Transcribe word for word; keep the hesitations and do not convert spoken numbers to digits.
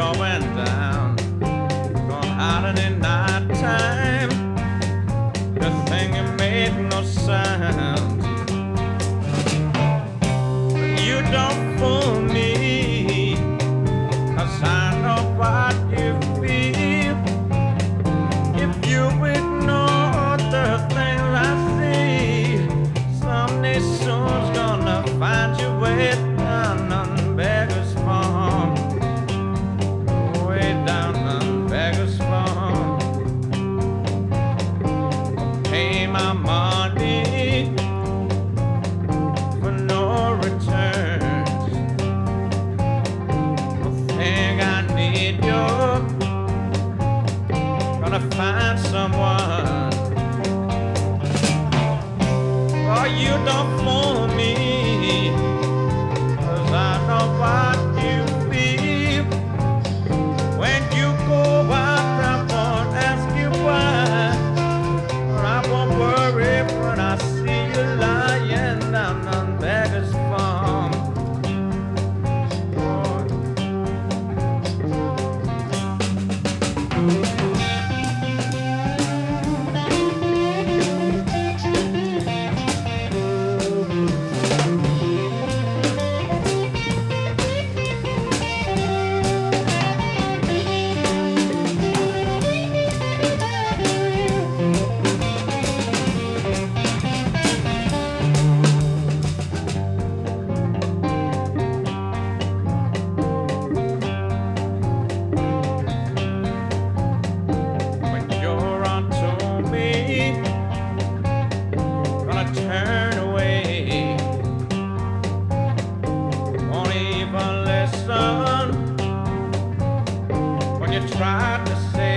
going down, going out in the night time. Good thing you made no sound. But you don't fool me, 'cause I know what you feel. If you ignore the things I see, someday soon's gonna find you way down on Beggar's Farm. Way down on Beggar's Farm. Pay my money for no returns. I think I need you. Gonna find someone. Oh, you don't fool me, 'cause I know what you feel. When you go out, I won't ask you why, or I won't worry when I see you lying down on Beggar's Farm. Oh. When you're onto me, gonna turn away. Won't even listen when you try to say